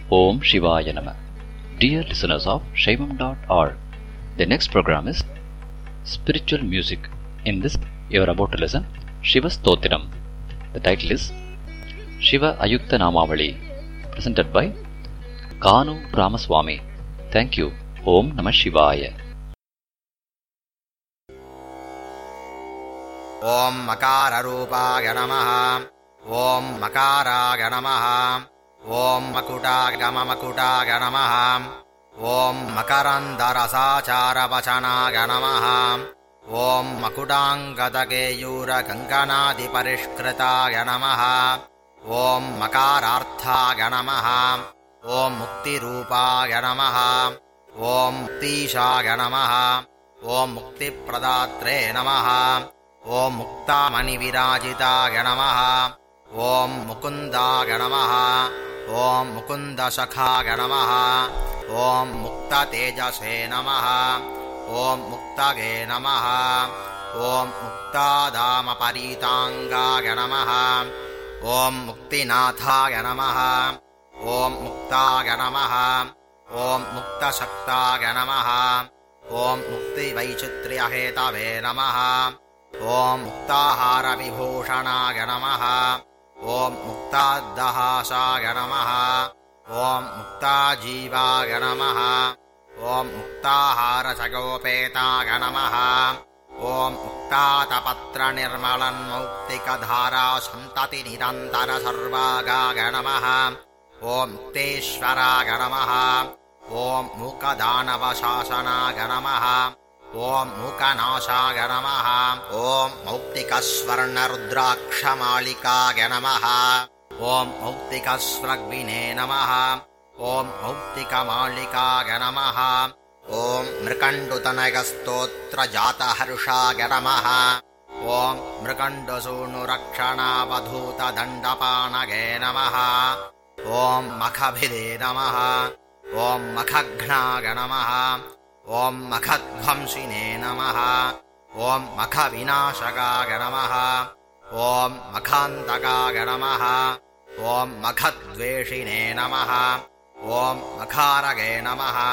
Om Shivaya Namah. Dear listeners of Shaivam.org, the next program is Spiritual Music. In this, you are about to listen Shiva Stotiram. The title is Shiva Ayukta Namavali, presented by Kanu Ramaswamy. Thank you. Om Namah Shivaya. Om Makara Rupaya Namaha. Om Makara Namaha. Om Makutagama Makutaya Namaha. Om Makarandarasachara Vachanaya Namaha. Om Makudangadageyura Ganganadi Parishkritaya Namaha. Om Makararthaya Namaha. Om Mukti Rupaya Namaha. Om Muktishaya Namaha. Om Mukti Pradatre Namaha. Om Muktamani Virajitaya Namaha. Om Mukundaya Namaha. Om Mukunda Shakhaya Namaha. Om Mukta Tejase Namaha. Om Muktage Namaha. Om Mukta Dama Paritangaya Namaha. Om Muktinathaya Namaha. Om Muktaya Namaha. Om Mukta Shaktaya Namaha. Om Mukti Vaichitriya Hetave Namaha. Om Muktahara Vibhushanaya Namaha. Om Muktadahasaya Namaha. Om Muktajivaya Namaha. Om Muktahara Chagopetaya Namaha. Om Muktatapatra Nirmalan Muktikadhara Santati Nidantara Sarvagaya Namaha. Om Mukteshwaraya Namaha. Om Mukadanava Shasanaya Namaha. Om Mukanashaya Namaha. Om Muktikasvarna Rudrakshamalika Namaha. Om Muktikasvragvine Namaha. Om Muktikamalika Namaha. Om Mrikandutanagastotra Jata Harshaya Namaha. Om Mrikandusunurakshanā Vadhuta Dandapanage Namaha. Om Makhabhide Namaha. Om Makhagnaya Namaha. Om Makhadvamsine Namaha. Om Makhavinashakaya Namaha. Om Makhandakaya Namaha. Om Makhadveshine Namaha. Om Makharage Namaha.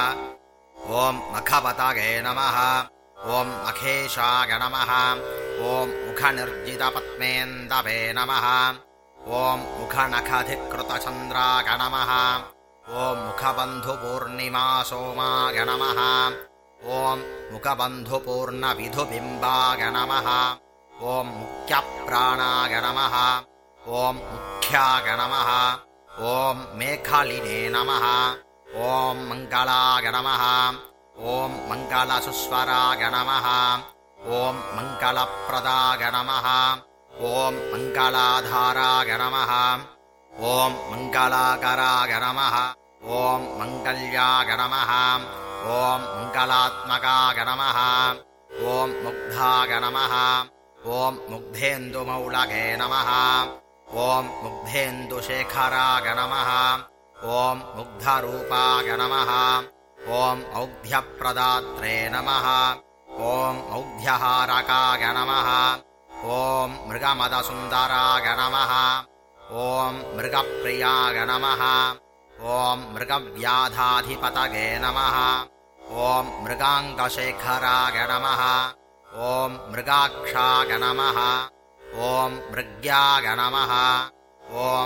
Om Makhapatage Namaha. Om Makheshaya Namaha. Om Mukhanirjita Patmendave Namaha. Om Mukhanakadhikrita Chandraya Namaha. Om Mukhabandhu Purnima Somaya Namaha. Om Mukhabandhu Purna Vidhu Bimbaya Namaha. Om Mukhya Pranaya Namaha. Om Mukhyaya Namaha. Om Mekhaline Namaha. Om Mangalaya Namaha. Om Mangala Suswaraya Namaha. Om Mangala Pradaya Namaha. Om Mangaladharaya Namaha. Om Mangalakaraya Namaha. Om Mangalyaya Namaha. Om Mangalatmakaya Namaha. Om Mugdhaya Namaha. Om Mugdhendu Maulage Namaha. Om Mugdhendu Shekharaya Namaha. Om Mugdharupaya Namaha. Om Augdhyapradatre Namaha. Om Augdhyaharakaya Namaha. Om Mrigamadasudaraya Namaha. Om Mrigapriyaya Namaha. Om Mrigavyadhadhipatage Namaha. Om Mrigangashekharaga Namaha. Om Mrigakshaga Namaha. Om Mrigyaga Namaha. Om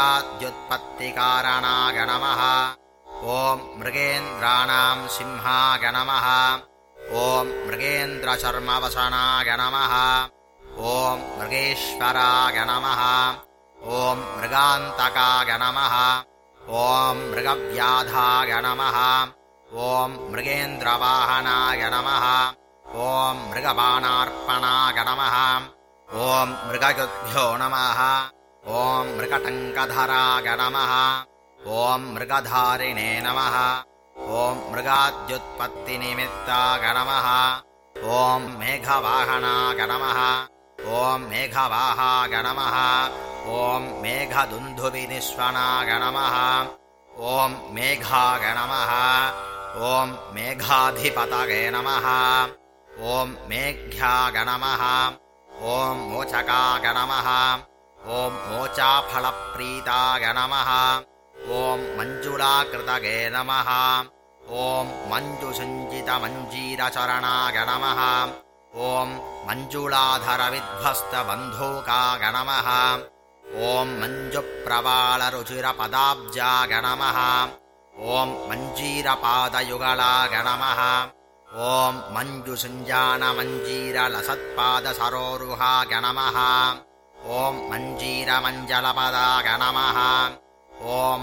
Mrigadyutpattikaranaga Namaha. Om Mrigendranam Simhaga Namaha. Om Mrigendrasharmavasanaga Namaha. Om Mrigeshwaraga Namaha. Om Mrigantakaga Namaha. Om Mrigavyadhaga Namaha. Om Mrigendravahanaya Namaha. Om Mrigabanarpanaga Namaha. Om Mrigayudhyo Namaha. Om Mrigatangadharaga Namaha. Om Mrigadharine Namaha. Om Mrigadyutpattinimittaga Namaha. Om Meghavahanaga Namaha. Om Meghavāhāga Namaha. Om Meghadundhuvinishvanaga Namaha. Om Meghaga Namaha. Om Meghadhipatage Namaha. Om Meghyaga Namaha. Om Mochakaga Namaha. Om Mochaphalapprītāga Namaha. ॐ मञ्जुलाकृतगे नमः ॐ मञ्जुसञ्जितमञ्जीरचरणाग नमः ॐ मञ्जुलाधरविध्वस्तबन्धूकाग नमः ॐ मञ्जुप्रवालरुचिरपदाब्जाग नमः ॐ मञ्जीरपादयुगलाग नमः ॐ मञ्जुसञ्जानमञ्जीरलसत्पादसरोरुहाग नमः ॐ मञ्जीरमञ्जलपदाग नमः ॐ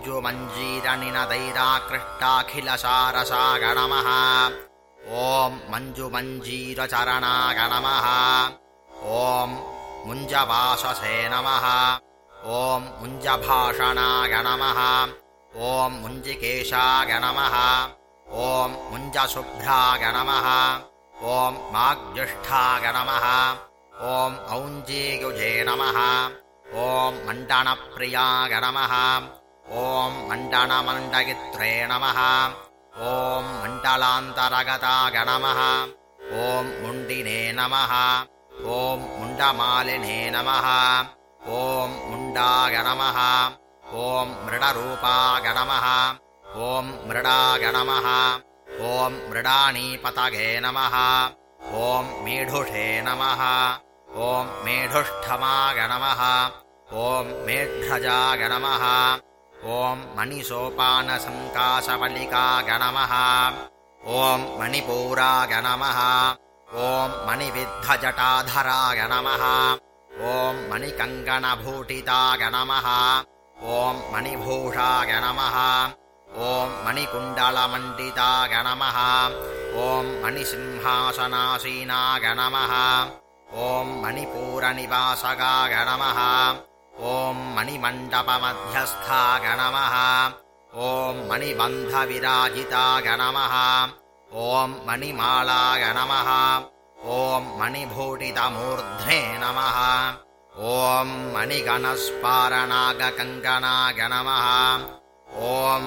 मञ्जुमञ्जीरनिनदैराकृष्टाखिलसारसाग नमः ॐ मञ्जुमञ्जीरचरणाग नमः ॐ मुञ्जवाससे नमः ॐ मुञ्जभाषणाग नमः ॐ मुञ्जिकेशाग नमः ॐ मुञ्जशुभ्राग नमः ॐ माग्ज्येष्ठाग नमः ॐ औञ्जीयुजे नमः ॐ मण्डनप्रियाग नमः ॐ मण्डनमण्डगित्रे नमः ॐ मण्डलान्तरगताग नमः ॐ मुण्डिने नमः ॐ मुण्डमालिने नमः ॐ मुण्डाग नमः ॐ मृडरूपाग नमः ॐ मृडाग नमः ॐ मृडानीपतगे नमः ॐ मेढुषे नमः ॐ मेढुष्ठमाग नमः ॐ मेढ्रजाग नमः ॐ मणिसोपानसङ्काशवलिकाग नमः ॐ मणिपूराग नमः ॐ मणिविद्धजटाधराग नमः ॐ मणिकङ्कणभूषिताग नमः ॐ मणिभूषाग नमः ॐ मणिकुण्डलमण्डिताग नमः ॐ मणिसिंहासनासीनाग नमः ॐ मणिपूरनिवासगाग नमः ॐ मणिमण्डपमध्यस्थाग नमः ॐ मणिबन्धविराजिताग नमः ॐ मणिमालाग नमः ॐ मणिभूषितमूर्ध्ने नमः ॐ मणिगणस्पारनागकङ्कणाग नमः ॐ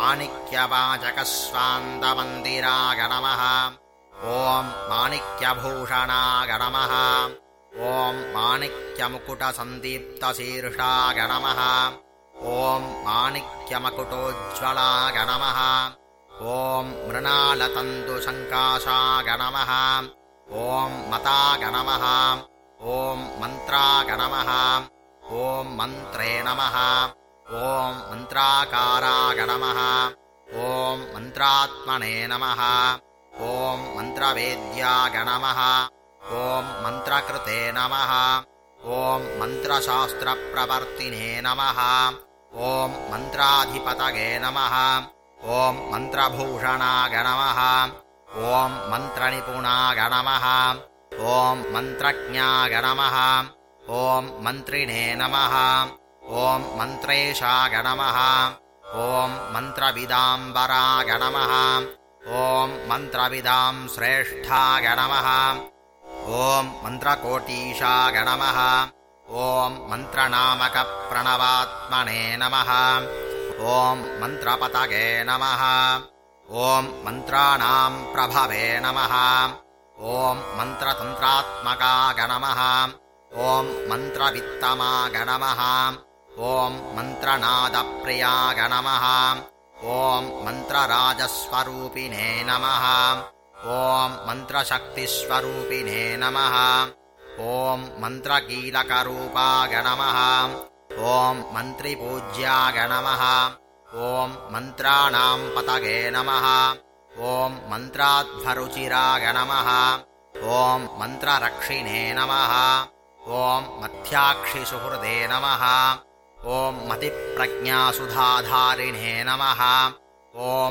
माणिक्यवाचकस्वान्दमन्दिराग नमः ॐ माणिक्यभूषणाग नमः ॐ माणिक्यमुकुटसन्दीप्तशीर्षाग नमः ॐ माणिक्यमकुटोज्ज्वलाग नमः ॐ मृणालतन्तुसङ्काशाग नमः ॐ मताग नमः ॐ मन्त्राग नमः ॐ मन्त्रे नमः ॐ मन्त्राकाराग नमः ॐ मन्त्रात्मने नमः ॐ मन्त्रवेद्याग नमः ॐ मन्त्रकृते नमः ॐ मन्त्रशास्त्रप्रवर्तिने नमः ॐ मन्त्राधिपतये नमः ॐ मन्त्रभूषणाग नमः ॐ मन्त्रनिपुणाग नमः ॐ मन्त्रज्ञाग नमः ॐ मन्त्रिणे नमः ॐ मन्त्रेशाग नमः ॐ मन्त्रविदाम्बराग नमः ॐ मन्त्रविदां श्रेष्ठाग नमः ॐ मन्त्रकोटीशाग नमः ॐ मन्त्रनामकप्रणवात्मने नमः ॐ मन्त्रपतये नमः ॐ मन्त्राणां प्रभवे नमः ॐ मन्त्रतन्त्रात्मकाग नमः ॐ मन्त्रवित्तमाग नमः ॐ मन्त्रनादप्रियाग नमः ॐ मन्त्रराजस्वरूपिणे नमः ॐ मन्त्रशक्तिस्वरूपिणे नमः ॐ मन्त्रकीलकरूपाग नमः ॐ मन्त्रिपूज्याग नमः ॐ मन्त्राणां पतये नमः ॐ मन्त्राध्वरुचिराग नमः ॐ मन्त्ररक्षिणे नमः ॐ मथ्याक्षिसुहृदे नमः ॐ मतिप्रज्ञासुधाधारिणे नमः ॐ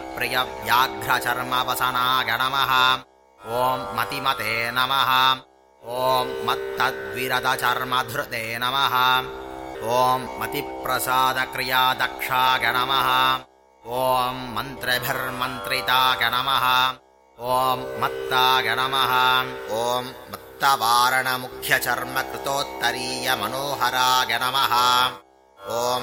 मतिप्रियव्याघ्रचर्मवसनाग नमः ॐ मतिमते नमः ॐ मत्तद्विरदचर्मधृते नमः ॐ मतिप्रसादक्रियादक्षाग नमः ॐ मन्त्रिभिर्मन्त्रिताग नमः ॐ मत्ताग नमः ॐ मत्तवारणमुख्यचर्मकृतोत्तरीयमनोहराग नमः ॐ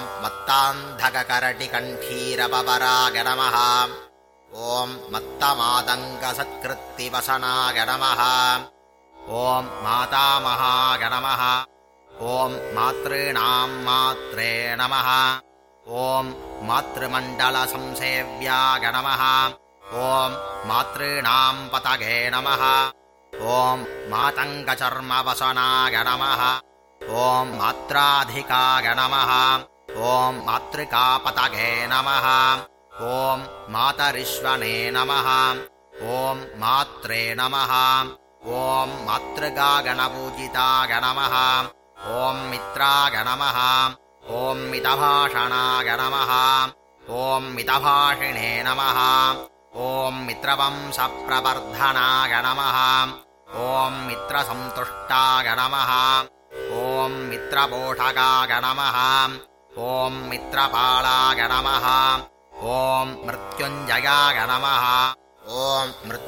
मत्तान्धककरटिकण्ठीरबबराग नमः ॐ मत्तमादङ्गसत्कृत्तिवसनाग नमः ॐ मातामहाग नमः ॐ मातॄणां मात्रे नमः ॐ मातृमण्डलसंसेव्याय नमः ॐ मातॄणां पतगे नमः ॐ मातङ्गचर्मवसनाय नमः ॐ मात्राधिकाय नमः ॐ मातृकापतगे नमः ॐ मातरिश्वने नमः ॐ मात्रे नमः ॐ मातृगागणपूजिताय नमः ॐ मित्राय नमः ॐ मितभाषणाय नमः ॐ मितभाषिणे नमः ॐ मित्रवंशप्रवर्धनाय नमः ॐ मित्रसन्तुष्टाय नमः ॐ मित्रपोषकाय नमः ॐ मित्रपालाय नमः ॐ मृत्युञ्जयाय नमः ॐ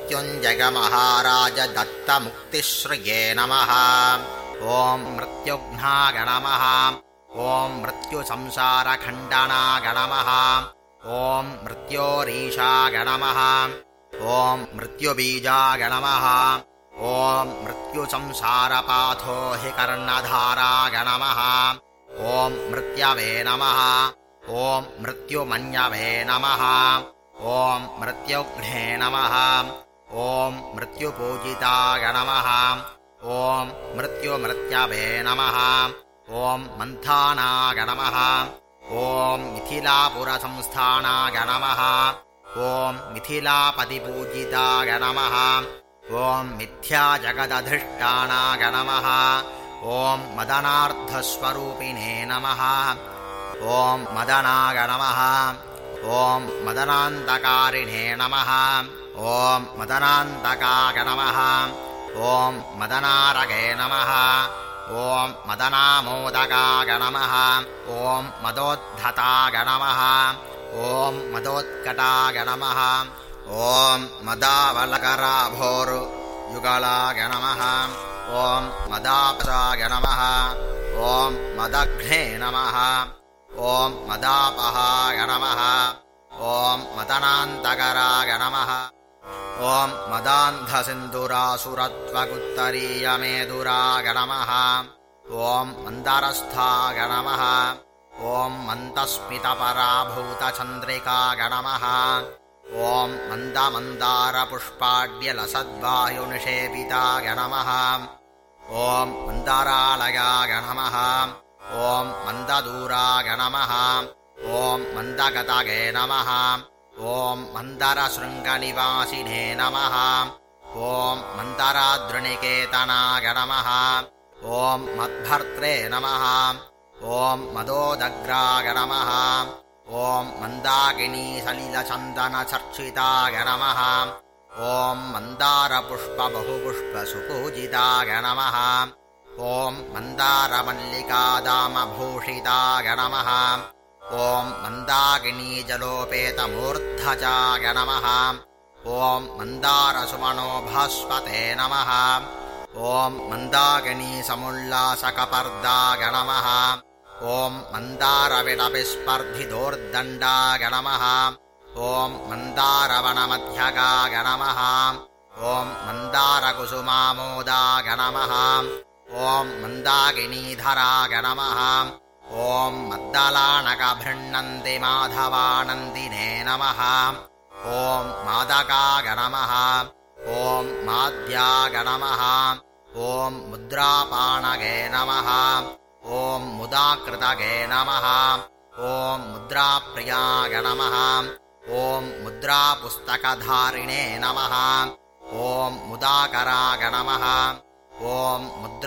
मृत्युञ्जयमहाराजदत्तमुक्तिश्रिये नमः ॐ मृत्युघ्नाय नमः ॐ मृत्युसंसारखण्डनाय नमः ॐ मृत्योरीशाय नमः ॐ मृत्युबीजाय नमः ॐ मृत्युसंसारपाथोहि कर्णधाराय नमः ॐ मृत्यवे नमः ॐ मृत्युमन्यवे नमः ॐ मृत्युघ्ने नमः ॐ मृत्युपूजिताय नमः ॐ मृत्युमृत्यवे नमः ॐ मन्थानाय नमः ॐ मिथिलापुरसंस्थानाय नमः ॐ मिथिलापतिपूजिताय नमः ॐ मिथ्याजगदधिष्ठानाय नमः ॐ मदनार्धस्वरूपिणे नमः ॐ मदनाय नमः ॐ मदनान्तकारिणे नमः ॐ मदनान्तकाय नमः ॐ मदनारगे नमः ॐ मदनामोदकाय नमः ॐ मदोद्धताय नमः ॐ मदोत्कटाय नमः ॐ मदावलकराभोरुयुगलाय नमः ॐ मदापसाय नमः ॐ मदघ्ने नमः ॐ मदापहाय नमः ॐ मदनान्तकराय नमः ॐ मदान्धसिन्धुरासुरत्वगुत्तरीयमेदुराय नमः ॐ मन्दरस्थाय नमः ॐ मन्दस्मितपराभूतचन्द्रिकाय नमः ॐ मन्दमन्दारपुष्पाड्यलसद्वायुनिषेपिताय नमः ॐ मन्दरालयाय नमः ॐ मन्ददूराय नमः ॐ मन्दगतगे नमः ॐ मन्दरशृङ्गनिवासिने नमः ॐ मन्दराद्रिनिकेतनाय नमः ॐ मद्भर्त्रे नमः ॐ मदोदग्राय नमः ॐ मन्दाकिनीसलिलचन्दनचर्चिताय नमः ॐ मन्दारपुष्पबहुपुष्पसुपूजिताय नमः ॐ मन्दारमल्लिकादामभूषिताय नमः ॐ मन्दाकिनीजलोपेतमूर्धजाय नमः ॐ मन्दारसुमनोभास्वते नमः ॐ मन्दाकिनीसमुल्लासकपर्दाय नमः ॐ मन्दारविडपिस्पर्धिदोर्दण्डाय नमः ॐ मन्दारवनमध्यगाय नमः ॐ मन्दारकुसुमामोदाय नमः ॐ मन्दाकिनीधराय नमः ॐ मद्दलानकभृण्णन्ति माधवानन्दिने नमः ॐ मादकाय नमः ॐ माद्याय नमः ॐ मुद्रापाणगे नमः ॐ मुदाकृतगे नमः ॐ मुद्राप्रियाय नमः ॐ मुद्रापुस्तकधारिणे नमः ॐ मुदाकराय नमः ॐ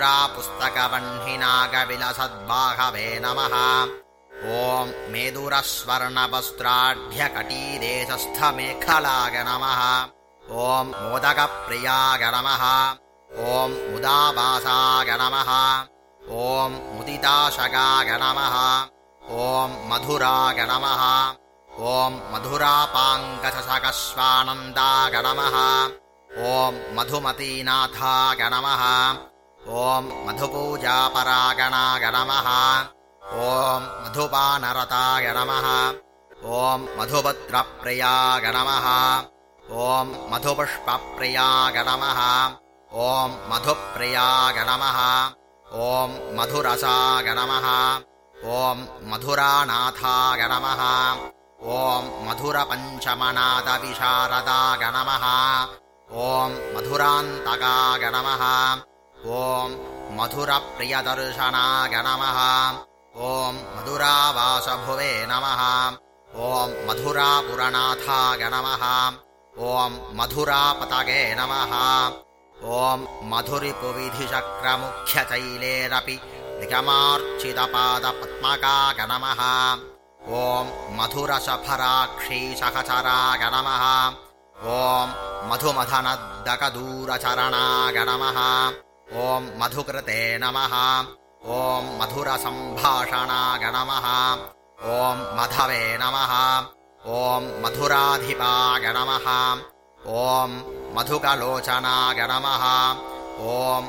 मुद्रापुस्तकवह्निनागविलसद्बाहवे नमः ॐ मेदुरस्वर्णवस्त्राढ्यकटीदेशस्थमेखलाय नमः ॐ मोदकप्रियाय नमः ॐ मुदावासाय नमः ॐ मुदिताशगाय नमः ॐ मधुराय नमः ॐ मधुरापाङ्गसकस्वानन्दाय नमः ॐ मधुमतीनाथाय नमः ॐ मधुपूजापरागणाय नमः ॐ मधुपानरताय नमः ॐ मधुभद्रप्रियाय नमः ॐ मधुपुष्पप्रियाय नमः ॐ मधुप्रियाय नमः ॐ मधुरसाय नमः ॐ मधुरानाथाय नमः ॐ मधुरपञ्चमनादविशारदाय नमः ॐ मधुरान्तकाय नमः ॐ मधुरप्रियदर्शनाय नमः ॐ मधुरावासभुवे नमः ॐ मधुरापुरनाथाय नमः ॐ मधुरापतगे नमः ॐ मधुरिपुविधिचक्रमुख्यतैलेरपि निगमार्चितपादपद्मकाय नमः ॐ मधुरसफराक्षीसहचराय नमः ॐ मधुमथनद्दकदूरचरणाय नमः ॐ मधुकृते नमः ॐ मधुरसम्भाषणाय नमः ॐ मधवे नमः ॐ मधुराधिपाय नमः ॐ मधुकलोचनाय नमः ॐ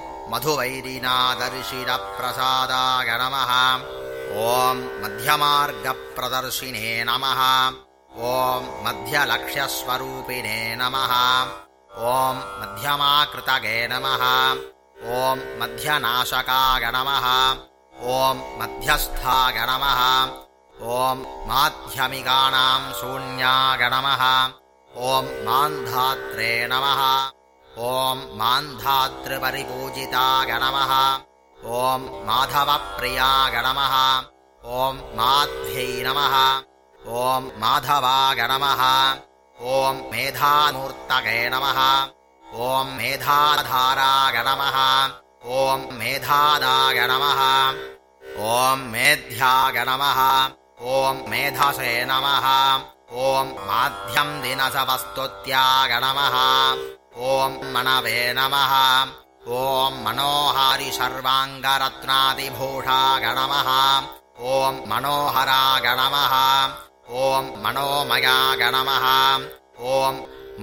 मधुवैरिनादर्शिरप्रसादाय नमः ॐ मध्यमार्गप्रदर्शिने नमः ॐ मध्यलक्ष्यस्वरूपिणे नमः ॐ मध्यमाकृतगे नमः ॐ मध्यनाशकाय नमः ॐ मध्यस्थाय नमः ॐ माध्यमिकानां शून्याय नमः ॐ मान्धात्रे नमः ॐ मान्धातृपरिपूजिताय नमः ॐ माधवप्रियाय नमः ॐ माध्यै नमः ॐ माधवाय नमः ॐ मेधामूर्तये नमः ॐ मेधाधाराय नमः ॐ मेधादाय नमः ॐ मेध्याय नमः ॐ मेधसे नमः ॐ माध्यं दिनसवस्तुत्याय नमः ॐ मनवे नमः ॐ मनोहारि सर्वाङ्गरत्नादिभूषाय नमः ॐ मनोहराय नमः ॐ मनोमयाय नमः ॐ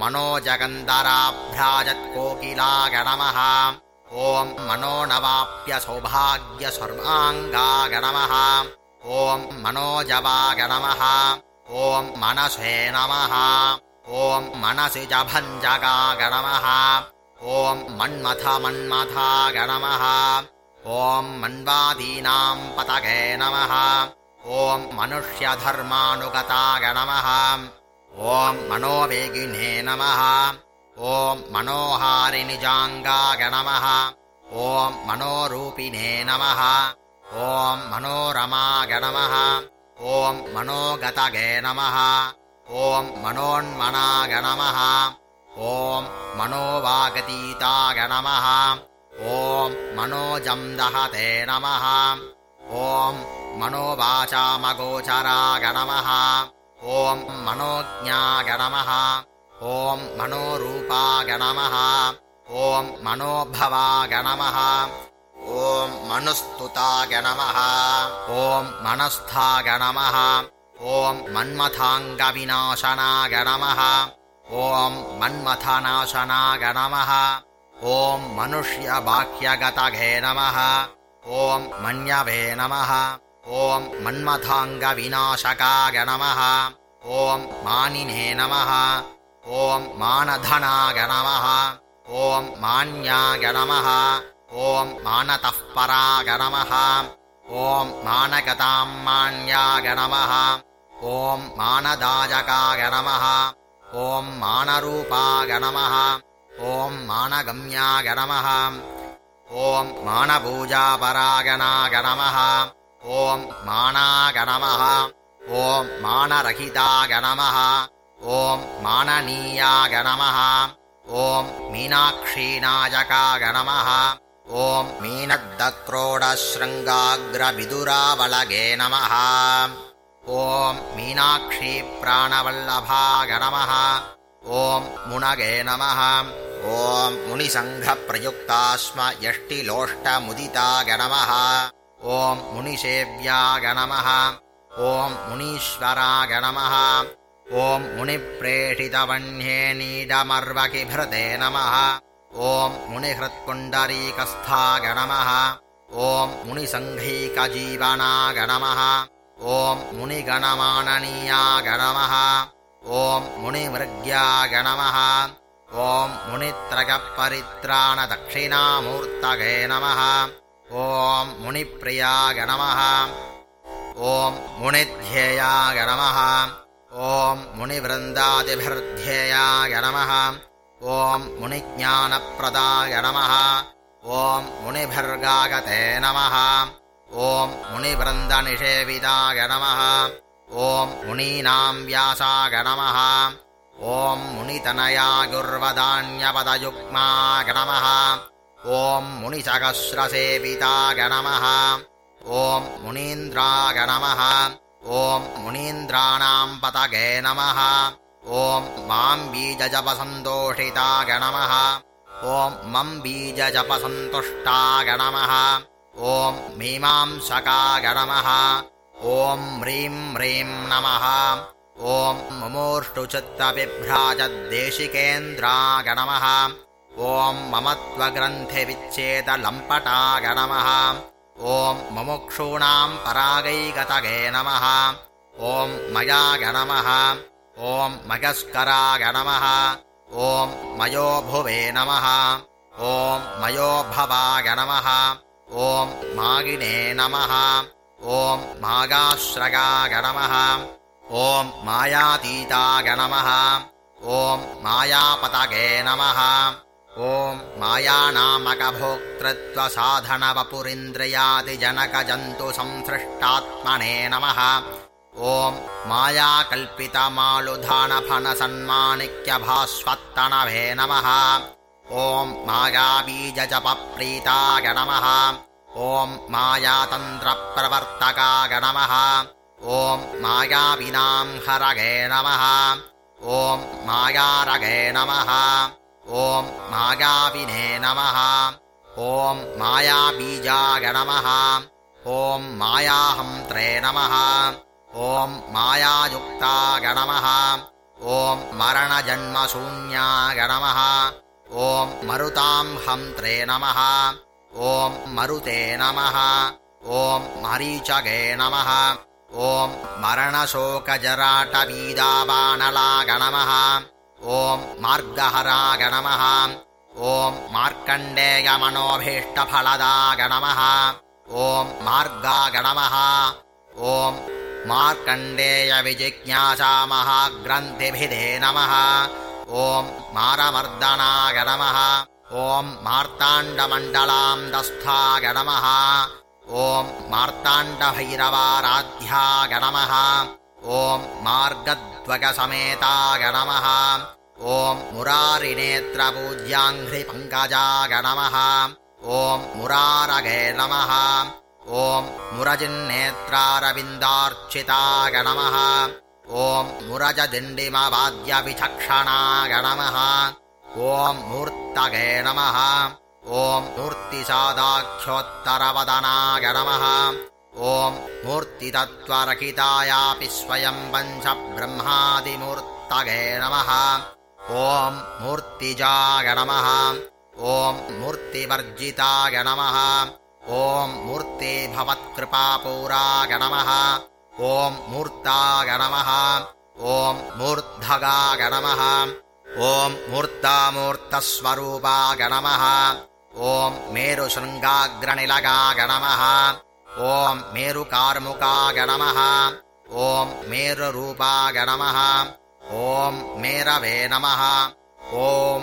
मनोजगन्धराभ्राजत्कोकिलाय नमः ॐ मनोनवाप्यसौभाग्यसर्वाङ्गाय नमः ॐ मनोजवाय नमः ॐ मनसे नमः ॐ मनसि जभञ्जगाय नमः ॐ मन्मथाय नमः ॐ मन्वादीनां पतगे नमः ॐ मनुष्यधर्मानुगताय नमः ॐ मनोवेगिने नमः ॐ मनोहारिनिजाङ्गाय नमः ॐ मनोरूपिणे नमः ॐ मनोरमाय नमः ॐ मनोगतगे नमः ॐ मनोन्मनाय नमः ॐ मनोवागतीताय नमः ॐ मनोजं दहते नमः ॐ मनोवाचामगोचराय नमः ॐ मनोज्ञाय नमः ॐ मनोरूपाय नमः ॐ मनोभवाय नमः ॐ मनुस्तुताय नमः ॐ मनस्थाय नमः ॐ मन्मथाङ्गविनाशनाय नमः ॐ मन्मथनाशनाय नमः ॐ मनुष्यबाह्यगतगे नमः ॐ मन्यवे नमः ॐ मन्मथाङ्गविनाशकाय नमः ॐ मानिने नमः ॐ मानधनाय नमः ॐ मान्याय नमः ॐ मानतःपराय नमः ॐ मानगतां मान्याय नमः ॐ मानदायकाय नमः ॐ मानरूपाय नमः ॐ मानगम्याय नमः ॐ मानपूजापरायणाय नमः ॐ मानाय नमः ॐ मानरहिताय नमः ॐ माननीयाय नमः ॐ मीनाक्षीनायकाय नमः ॐ मीनद्दक्रोडशृङ्गाग्रविदुरावलगे नमः ॐ मीनाक्षीप्राणवल्लभाय नमः ॐ मुनगे नमः ॐ मुनिसङ्घप्रयुक्तास्म यष्टिलोष्टमुदिताय नमः ॐ मुनिसेव्याय नमः ॐ मुनीश्वराय नमः ॐ मुनिप्रेषितवह्ने नीडमर्वकिभृते नमः ॐ मुनिहृत्पुण्डरीकस्थाय नमः ॐ मुनिसङ्घैकजीवनाय नमः ॐ मुनिगणमाननीयाय नमः ॐ मुनिमृग्याय नमः ॐ मुनित्रयपरित्राणदक्षिणामूर्तये नमः ॐ मुनिप्रियाय नमः ॐ मुनिध्येयाय नमः ॐ मुनिवृन्दादिभिर्ध्येयाय नमः ॐ मुनिज्ञानप्रदाय नमः ॐ मुनिभिर्गागते नमः ॐ मुनिवृन्दनिषेविताय नमः ॐ मुनीनां व्यासाय नमः ॐ मुनितनयागुर्वदान्यपदयुग्माय नमः ॐ मुनिसहस्रसेविताय नमः ॐ मुनीन्द्राय नमः ॐ मुनीन्द्राणां पतगे नमः ॐ मां बीजजपसन्तोषिताय नमः ॐ मं बीजजपसन्तुष्टाय नमः ॐ मीमांसकाय नमः ॐ म्रीं म्रीं नमः ॐ मुमूर्ष्टुचित्तविभ्राजद्देशिकेन्द्राय नमः ॐ ममत्वग्रन्थिविच्छेदलम्पटाय नमः ॐ मुमुक्षूणां परागैगतगे नमः ॐ मयाय नमः ॐ मयस्कराय नमः ॐ मयोभुवे नमः ॐ मयोभवाय नमः ॐ मागिने नमः ॐ मागाश्रयाय नमः ॐ मायातीताय नमः ॐ मायापतगे नमः ॐ मायानामकभोक्तृत्वसाधनवपुरिन्द्रियादिजनकजन्तुसंसृष्टात्मने नमः ॐ मायाकल्पितमालुधानफनसन्माणिक्यभास्वत्तनवे नमः ॐ मायाबीजजपप्रीताय नमः ॐ मायातन्त्रप्रवर्तकाय नमः ॐ मायाविनांहरगे नमः ॐ मायारगे नमः ॐ मायाविने नमः ॐ मायाबीजाय नमः ॐ मायाहन्त्रे नमः ॐ मायायुक्ताय नमः ॐ मरणजन्मशून्याय नमः ॐ मरुतां हन्त्रे नमः ॐ मरुते नमः ॐ मरीचगे नमः ॐ मरणशोकजराटवीदावानलाय नमः ॐ मार्गहराय नमः ॐ मार्कण्डेयमनोभीष्टफलदाय नमः ॐ मार्गाय नमः ॐ मार्कण्डेयविजिज्ञासामहाग्रन्थिभिदे नमः ॐ मारमर्दनाय नमः ॐ मार्ताण्डमण्डलान्दस्थाय नमः ॐ मार्ताण्डभैरवाराध्याय नमः ॐ मार्गद्वयसमेताय नमः ॐ मुरारिनेत्रपूज्याङ्घ्रिपङ्कजाय नमः ॐ मुरारगे नमः ॐ मुरजिन्नेत्रारविन्दार्चिताय नमः ॐ मुरजदिण्डिमवाद्यविचक्षणाय नमः ॐ मूर्तगे नमः ॐ मूर्तिसादाख्योत्तरवदनाय नमः ॐ मूर्तितत्त्वरहितायापि स्वयं पञ्चब्रह्मादिमूर्तगे नमः ॐ मूर्तिजाय नमः ॐ मूर्तिवर्जिताय नमः ॐ मूर्तिभवत्कृपापूराय नमः ॐ मूर्ताय नमः ॐ मूर्धगाय नमः ॐ मूर्तामूर्तस्वरूपाय नमः ॐ मेरुशृङ्गाग्रनिलगाय नमः ॐ मेरुकार्मुकाय नमः ॐ मेरुरूपाय नमः ॐ मेरवे नमः ॐ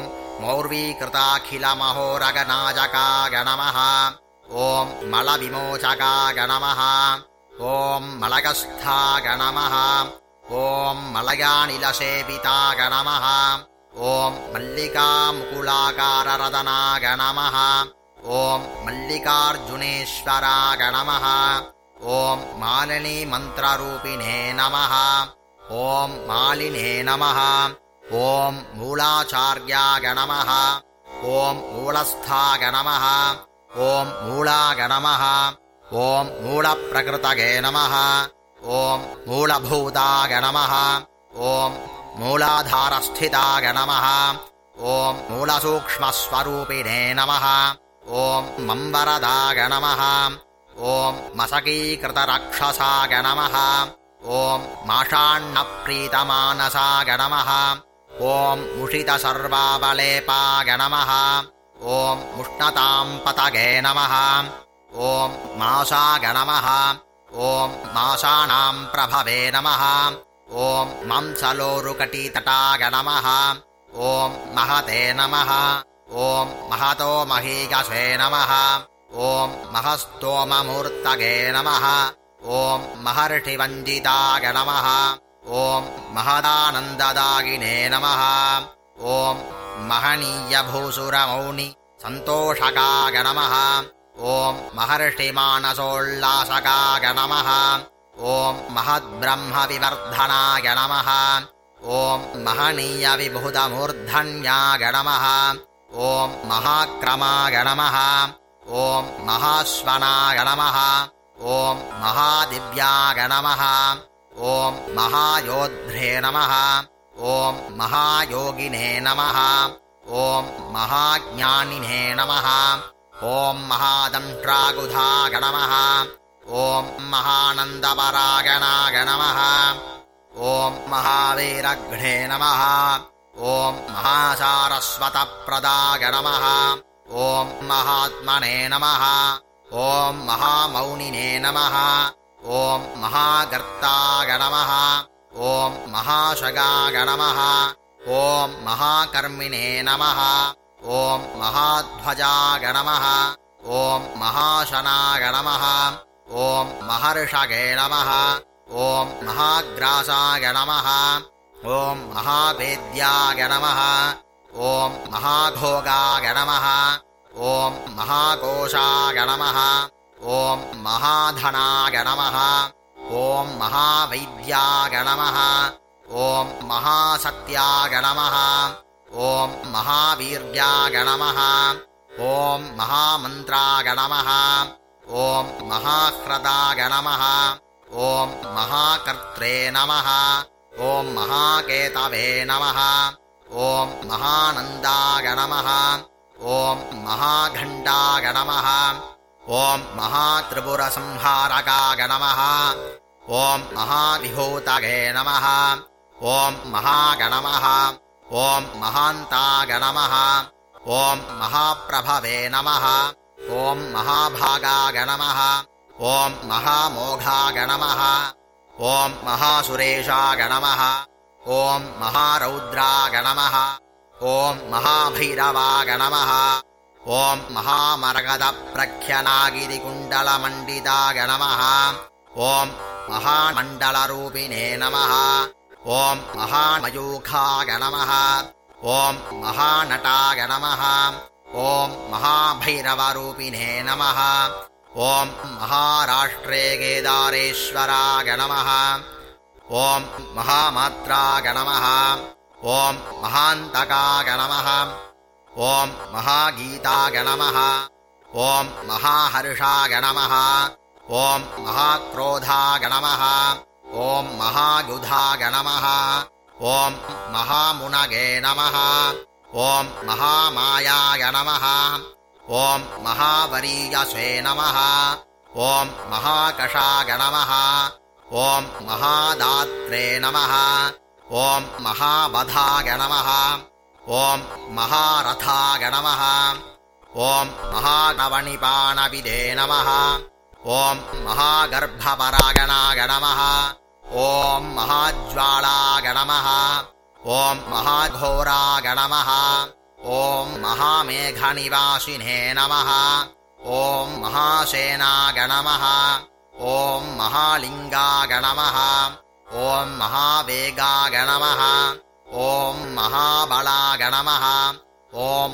मौर्वीकृताखिलमहोरगनाजकाय नमः ॐ मलविमोचकाय नमः ॐ मलगस्थाय नमः ॐ मलयानिलसेविताय नमः ॐ मल्लिकामुकुलाकाररदनाय नमः ॐ मल्लिकार्जुनेश्वराय नमः ॐ मालिनीमन्त्ररूपिणे नमः ॐ मालिने नमः ॐ मूलाचार्याय नमः ॐ मूलस्थाय नमः ॐ मूलाय नमः ॐ मूलप्रकृतगे नमः ॐ मूलभूताय नमः ॐ मूलाधारस्थिताय नमः ॐ मूलसूक्ष्मस्वरूपिणे नमः ॐ मम्बरदाय नमः ॐ मसकीकृतराक्षसाय नमः ॐ माषाण्णप्रीतमानसाय नमः ॐ मुषितसर्वावलेपाय नमः ॐ मुष्णतां पतगे नमः ॐ मासाय नमः ॐ माषाणाम् प्रभवे नमः ॐ मंसलोरुकटीतटाय नमः ॐ महते नमः ॐ महतो महीयसे नमः ॐ महस्तोममूर्तये नमः ॐ महर्षिवन्दिताय नमः ॐ महदानन्ददायिने नमः ॐ महनीयभूसुरमौनि सन्तोषकाय नमः ॐ महर्षिमानसोल्लासकाय नमः ॐ महद्ब्रह्मविवर्धनाय नमः ॐ महनीयविभुतमूर्धन्याय नमः ॐ महाक्रमाय नमः ॐ महाश्वनाय नमः ॐ महादिव्याय नमः ॐ महायोद्ध्रे नमः ॐ महायोगिने नमः ॐ महाज्ञानिने नमः ॐ महादंष्ट्रागुधाय नमः ॐ महानन्दपरायणाय नमः ॐ महावीरघ्ने नमः ॐ महासारस्वतप्रदाय नमः ॐ महात्मने नमः ॐ महामौनिने नमः ॐ महागर्ताय नमः ॐ महाशगाय नमः ॐ महाकर्मिणे नमः ॐ महाध्वजाय नमः ॐ महाशनाय नमः ॐ महर्षगे नमः ॐ महाग्रासाय नमः ॐ महावेद्याय नमः ॐ महाभोगाय नमः ॐ महाकोशाय नमः ॐ महाधनाय नमः ॐ महावैद्याय नमः ॐ महासत्याय नमः ॐ महावीर्याय नमः ॐ महामन्त्राय नमः ॐ महाह्रदाय नमः ॐ महाकर्त्रे नमः ॐ महाकेतवे नमः ॐ महानन्दाय नमः ॐ महाघण्टाय नमः ॐ महात्रिपुरसंहारकाय नमः ॐ महाविभूतये नमः ॐ महागणमः ॐ महान्ताय नमः ॐ महाप्रभवे नमः ॐ महाभागाय नमः ॐ महामोघाय नमः ॐ महासुरेशाय नमः ॐ महारौद्राय नमः ॐ महाभैरवाय नमः ॐ महामरगदप्रख्यनागिरिकुण्डलमण्डिताय नमः ॐ महामण्डलरूपिणे नमः ॐ महामयूखाय नमः ॐ महानटाय नमः ॐ महाभैरवरूपिणे नमः ॐ महाराष्ट्रे केदारेश्वराय नमः ॐ महामात्राय नमः ॐ महान्तकाय नमः ॐ महागीताय नमः ॐ महाहर्षाय नमः ॐ महाक्रोधाय नमः ॐ महायुधाय नमः ॐ महामुनगे नमः ॐ महामायाय नमः ॐ महावरीयसे नमः ॐ महाकषाय नमः ॐ महादात्रे नमः ॐ महावधाय नमः ॐ महारथाय नमः ॐ महानवनिपाणविदे नमः ॐ महागर्भपरागणाय नमः ॐ महाज्वालाय नमः ॐ महाघोराय नमः ॐ महामेघनिवासिने नमः ॐ महासेनाय नमः ॐ महालिङ्गाय नमः ॐ महावेगाय नमः ॐ महाबलाय नमः ॐ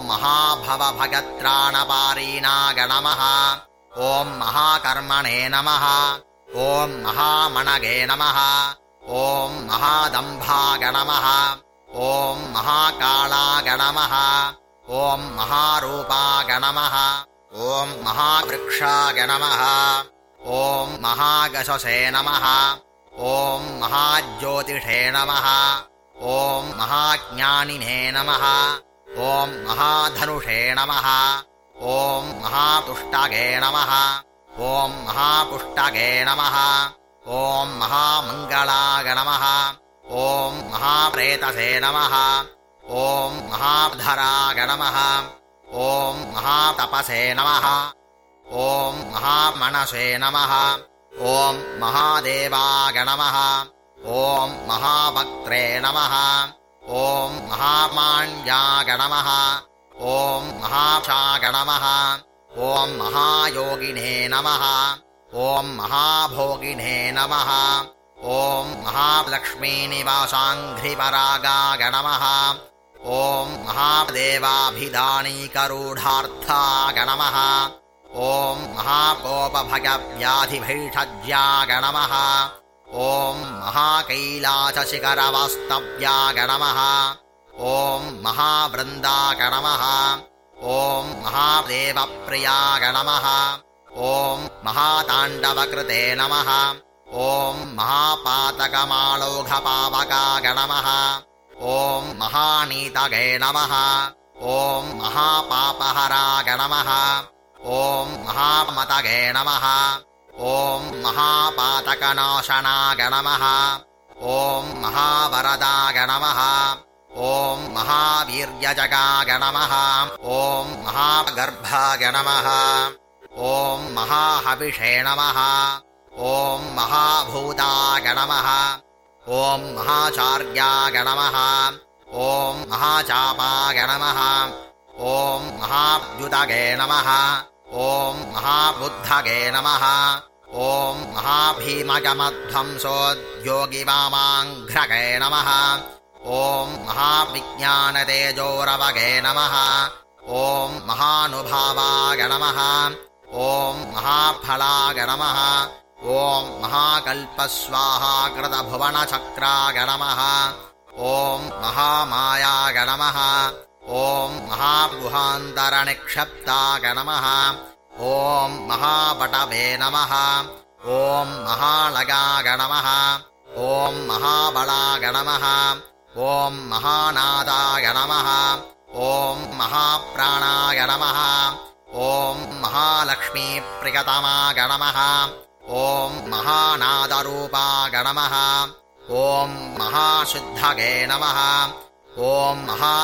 महाभवभगत्राणपारीणाय नमः ॐ महाकर्मणे नमः ॐ महामणगे नमः ॐ महादम्भाय नमः ॐ महाकालाय नमः ॐ महारूपाय नमः ॐ महावृक्षाय नमः ॐ महागशसे नमः ॐ महाज्योतिषे नमः ॐ महाज्ञानिने नमः ॐ महाधनुषे नमः ॐ महापुष्टगे नमः ॐ महापुष्टगे नमः ॐ महामङ्गलाय नमः ॐ महाप्रेतसे नमः ॐ महाधराय नमः ॐ महातपसे नमः ॐ महामनसे नमः ॐ महादेवाय नमः ॐ महाभक्त्रे नमः ॐ महामान्याय नमः ॐ महाक्षाय नमः ॐ महायोगिने नमः ॐ महाभोगिने नमः ॐ महालक्ष्मीनिवासाङ्घ्रिपरागाय नमः ॐ महादेवाभिधानीकरूढार्थाय नमः ॐ महाकोपभयव्याधिभैषज्याय नमः ॐ महाकैलासशिखरवास्तव्याय नमः ॐ महावृन्दाय नमः ॐ महादेवप्रियाय नमः ॐ महाताण्डवकृते नमः ॐ महापातकमालोघपावकाय नमः ॐ महानीतगे नमः ॐ महापापहराय नमः ॐ महामतगे नमः ॐ महापातकनाशनाय नमः ॐ महावरदाय नमः ॐ महावीर्यजगाय नमः ॐ महागर्भाय नमः ॐ महाहविषे नमः ॐ महाभूताय नमः ॐ महाचार्याय नमः ॐ महाचापाय नमः ॐ महाद्युतगे नमः ॐ महाबुद्धगे नमः ॐ महाभीमगमध्वंसोद्योगिवामाङ्घ्रगे नमः ॐ महाविज्ञानतेजोरवगे नमः ॐ महानुभावाय नमः ॐ महाफलाय नमः ॐ महाकल्पस्वाहाकृतभुवनचक्राय नमः ॐ महामायाय नमः ॐ महागुहान्तरनिक्षिप्ताय नमः ॐ महावटवे नमः ॐ महालगाय नमः ॐ महाबलाय नमः ॐ महानादाय नमः ॐ महाप्राणाय नमः ॐ महालक्ष्मीप्रियतमाय नमः ॐ महानादरूपाय नमः ॐ महाशुद्धगे नमः ॐ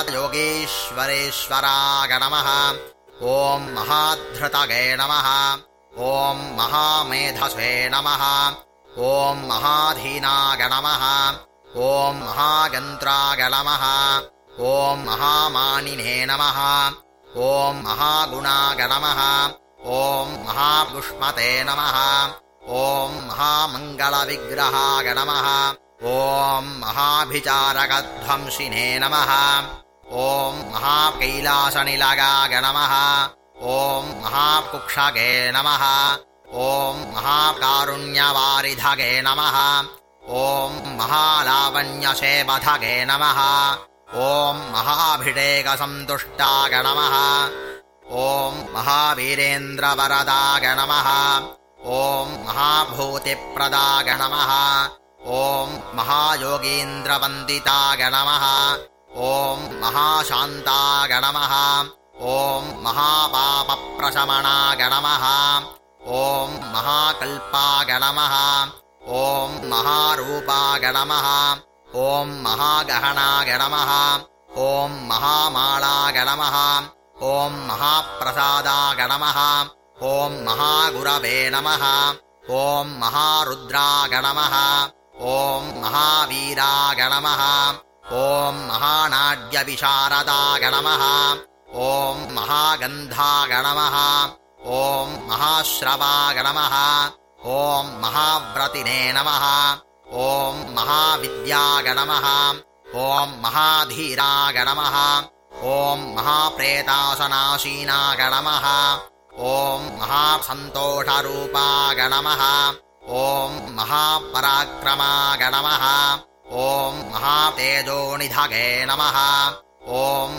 महायोगीश्वरेश्वराय नमः ॐ महाधृतगे नमः ॐ महामेधसे नमः ॐ महाधीनाय नमः ॐ महागन्त्राय नमः ॐ महामानिने नमः ॐ महागुणाय नमः ॐ महापुष्मते नमः ॐ महामङ्गलविग्रहाय नमः ॐ महाभिचारकध्वंसिने नमः ॐ महाकैलासनिलगाय नमः ॐ महाकुक्षगे नमः ॐ महाकारुण्यवारिधगे नमः ॐ महालावण्यसेवधगे नमः ॐ महाभिषेकसन्तुष्टाय नमः ॐ महावीरेन्द्रवरदाय नमः ॐ महाभूतिप्रदाय नमः ॐ महायोगीन्द्रवन्दिताय नमः ॐ महाशान्ताय नमः ॐ महापापप्रशमनाय नमः ॐ महाकल्पाय नमः ॐ महारूपाय नमः ॐ महागहनाय नमः ॐ महामालाय नमः ॐ महाप्रसादाय नमः ॐ महागुरवे नमः ॐ महारुद्राय नमः ॐ महावीराय नमः ॐ महानाड्यविशारदाय नमः ॐ महागन्धाय नमः ॐ महाश्रवाय नमः ॐ महाव्रतिने नमः ॐ महाविद्याय नमः ॐ महाधीराय नमः ॐ महाप्रेतासनाशीनाय नमः ॐ महासन्तोषरूपाय नमः ॐ महापराक्रमाय नमः ॐ महातेजोनिधगे नमः ॐ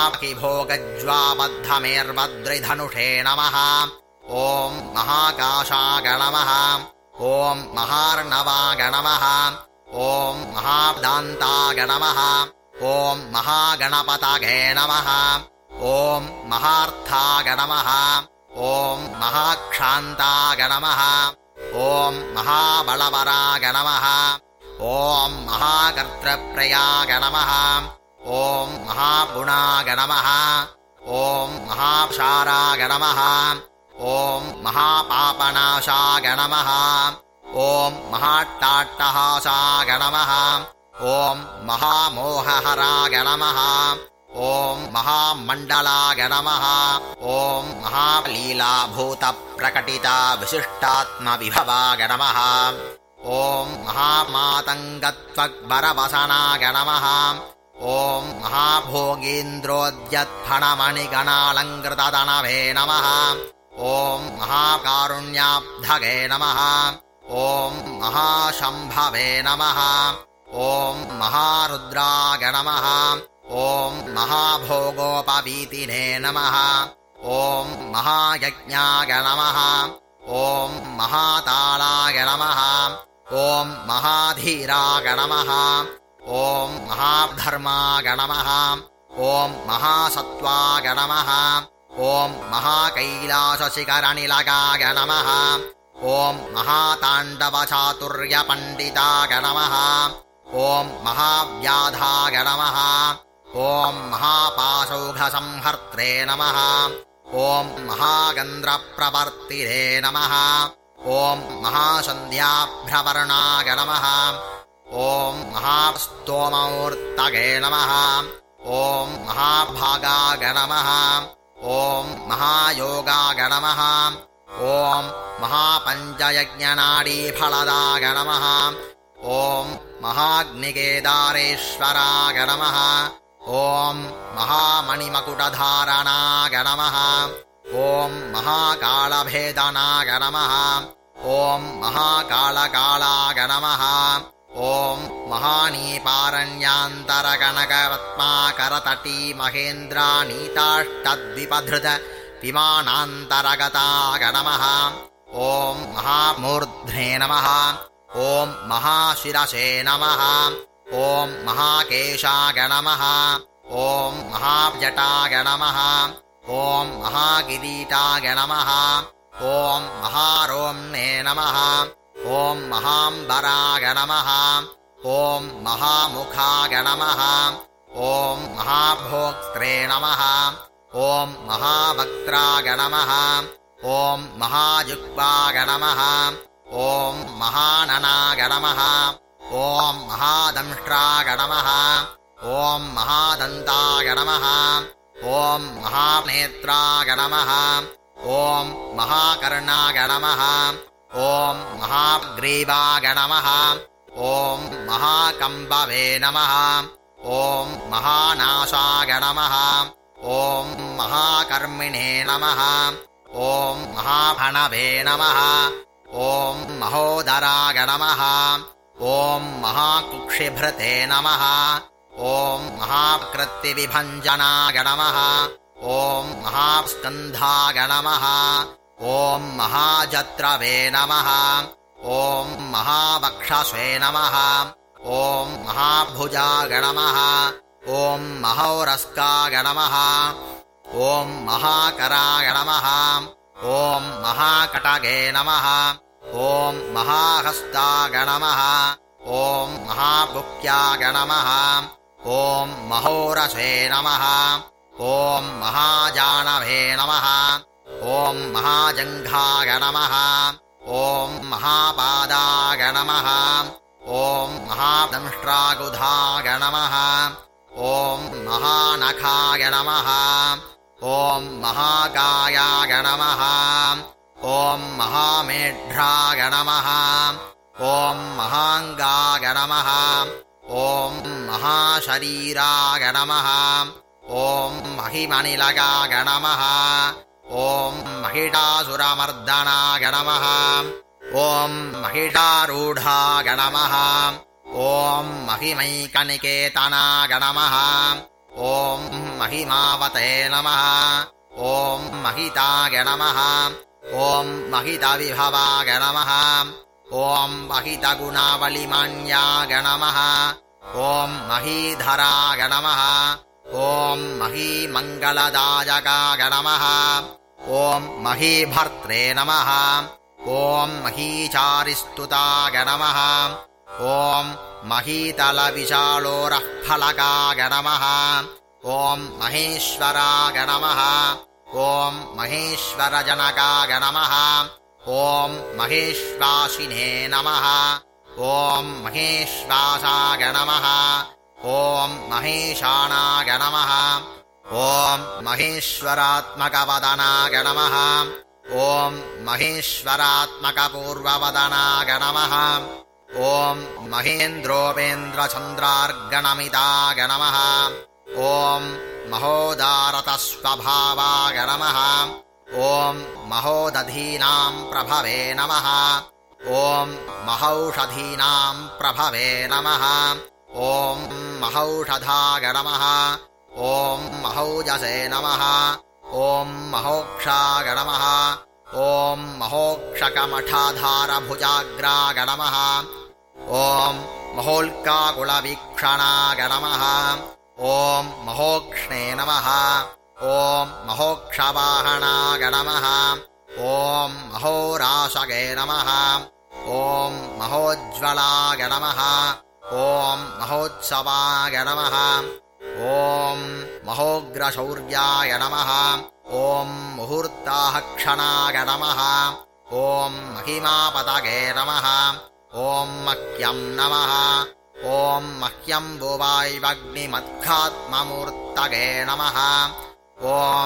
महाकिभोगज्वाबद्धमेर्वद्रिधनुषे नमः ॐ महाकाशाय नमः ॐ महार्णवाय नमः ॐ महादान्ताय नमः ॐ महागणपतये नमः ॐ महार्थाय नमः ॐ महाक्षान्ताय नमः ॐ महाबलवराय नमः ॐ महाकर्तृप्रियाय नमः ॐ महागुणाय नमः ॐ महाक्षाराय नमः ॐ महापापनाशाय नमः ॐ महाट्टाट्टहासाय नमः ॐ महामोहहराय नमः ॐ महामण्डलाय नमः ॐ महालीलाभूतप्रकटिता विशिष्टात्मविभवाय नमः ॐ महामातङ्गत्वग्बरवसनाय नमः ॐ महाभोगीन्द्रोद्यत्फणमणिगणालङ्कृततनवे नमः ॐ महाकारुण्याब्धगे नमः ॐ महाशम्भवे नमः ॐ महारुद्राय नमः ॐ महाभोगोपवीतिने नमः ॐ महायज्ञाय नमः ॐ महातालाय नमः ॐ महाधीराय नमः ॐ महाधर्माय नमः ॐ महासत्त्वाय नमः ॐ महाकैलासशिखरनिलयाय नमः ॐ महाताण्डवचातुर्यपण्डिताय नमः ॐ महाव्याधाय नमः ॐ महापाशौघसंहर्त्रे नमः ॐ महागन्ध्रप्रवर्तिरे नमः ॐ महासन्ध्याभ्रवर्णाय नमः ॐ महास्तोममूर्तये नमः ॐ महाभागाय नमः ॐ महायोगाय नमः ॐ महापञ्चयज्ञनाडीफलदाय नमः ॐ महाग्निकेदारेश्वराय नमः ॐ महामणिमकुटधारणाय नमः ॐ महाकालभेदनाय नमः ॐ महाकालकालाय नमः ॐ महानीपारण्यान्तरगणकरत्माकरतटी महेन्द्रानीताष्टद्विपधृत विमानान्तरगताय नमः ॐ महामूर्ध्ने नमः ॐ महाशिरसे नमः ॐ महाकेशाय नमः ॐ महाजटाय नमः ॐ महाकिरीटाय नमः ॐ महारोम्णे नमः ॐ महाम्बराय नमः ॐ महामुखाय नमः ॐ महाभोक्त्रे नमः ॐ महावक्त्राय नमः ॐ महाजिह्वाय नमः ॐ महाननाय नमः ॐ महादंष्ट्राय नमः ॐ महादन्ताय नमः ॐ महानेत्राय नमः ॐ महाकर्णाय नमः ॐ महाग्रीवाय नमः ॐ महाकम्बवे नमः ॐ महानाशाय नमः ॐ महाकर्मिणे नमः ॐ महाभणवे नमः ॐ महोदराय नमः ॐ महाकुक्षिभृते नमः ॐ महाकृत्तिविभञ्जनाय नमः ॐ महास्कन्धाय नमः ॐ महाजत्रवे नमः ॐ महावक्षसे नमः ॐ महाभुजाय नमः ॐ महोरस्काय नमः ॐ महाकराय नमः ॐ महाकटगे नमः ॐ महाहस्ताय नमः ॐ महाभुक्याय नमः ॐ महोरसे नमः ॐ महाजानवे नमः ॐ महाजङ्घाय नमः ॐ महापादाय नमः ॐ महादंष्ट्रागुधाय नमः ॐ महानखाय नमः ॐ महाकायाय नमः ॐ महामेढ्राय नमः ॐ महाङ्गाय नमः ॐ महाशरीराय नमः ॐ महिमनिलयाय नमः ॐ महिषासुरमर्दनाय नमः ॐ महिषारूढाय नमः ॐ महिमैकनिकेतनाय नमः ॐ महिमावते नमः ॐ महिताय नमः ॐ महितविभवाय नमः ॐ महितगुणावलिमान्याय नमः ॐ महीधराय नमः ॐ महीमङ्गलदायकाय नमः ॐ महीभर्त्रे नमः ॐ महीचारिस्तुताय नमः ॐ महीतलविशालोरःफलकाय नमः ॐ महेश्वराय नमः ॐ महेश्वरजनकाय नमः ॐ महेश्वासिने नमः ॐ महेश्वासाय नमः ॐ महेशानाय नमः ॐ महेश्वरात्मकवदनाय नमः ॐ महेश्वरात्मकपूर्ववदनाय नमः ॐ महेन्द्रोपेन्द्रचन्द्रार्गणमिताय नमः ॐ महोदारतस्वभावाय नमः ॐ महोदधीनां प्रभवे नमः ॐ महौषधीनां प्रभवे नमः ॐ महौषधाय नमः ॐ महौजसे नमः ॐ महोक्षाय नमः ॐ महोक्षकमठाधारभुजाग्राय नमः ॐ महोल्काकुलवीक्षणाय नमः ॐ महोक्ष्णे नमः ॐ महोक्षवाहनाय नमः ॐ महोराशगे नमः ॐ महोज्ज्वलाय नमः ॐ महोत्सवाय नमः ॐ महोग्रशौर्याय नमः ॐ मुहूर्ताहक्षणाय नमः ॐ महिमापतगे नमः ॐ मह्यं नमः ॐ मह्यम्बुवाय्वग्निमद्घात्ममूर्तगे नमः ॐ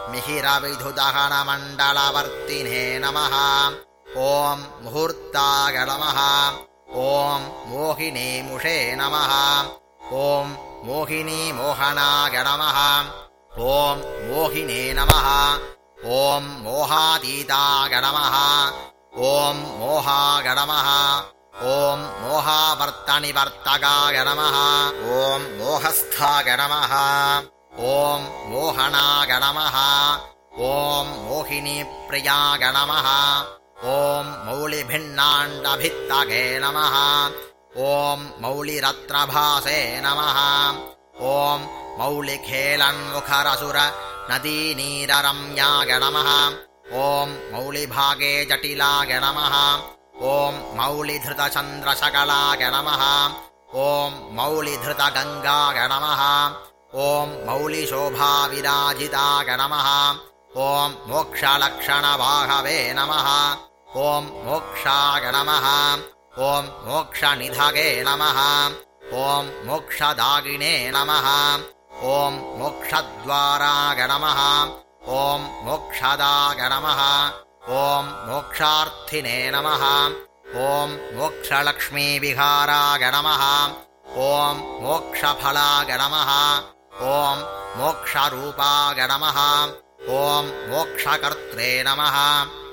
मिहिरविधुदहनमण्डलवर्तिने नमः ॐ मुहूर्ताय नमः ॐ मोहिनीमुषे नमः ॐ मोहिनीमोहनाय नमः ॐ मोहिने नमः ॐ मोहातीताय नमः ॐ मोहाय नमः ॐ मोहावर्तनिवर्तकाय नमः ॐ मोहस्थाय नमः ॐ मोहनाय नमः ॐ मोहिनीप्रियाय नमः ॐ मौलिभिन्नाण्डभित्तगे नमः ॐ मौलिरत्नभासे नमः ॐ मौलिखेलन्मुखरसुर नदीनीररम्याय नमः ॐ मौलिभागे जटिलाय नमः ॐ मौलिधृतचन्द्रशकलाय नमः ॐ मौलिधृतगङ्गाय नमः ॐ मौलिशोभाविराजिताय नमः ॐ मोक्षलक्षणवाहवे नमः ॐ मोक्षाय नमः ॐ मोक्षनिधगे नमः ॐ मोक्षदागिने नमः ॐ मोक्षद्वाराय नमः ॐ मोक्षदाय नमः ॐ मोक्षार्थिने नमः ॐ मोक्षलक्ष्मीविहाराय नमः ॐ मोक्षफलाय नमः ॐ मोक्षरूपाय नमः ॐ मोक्षकर्त्रे नमः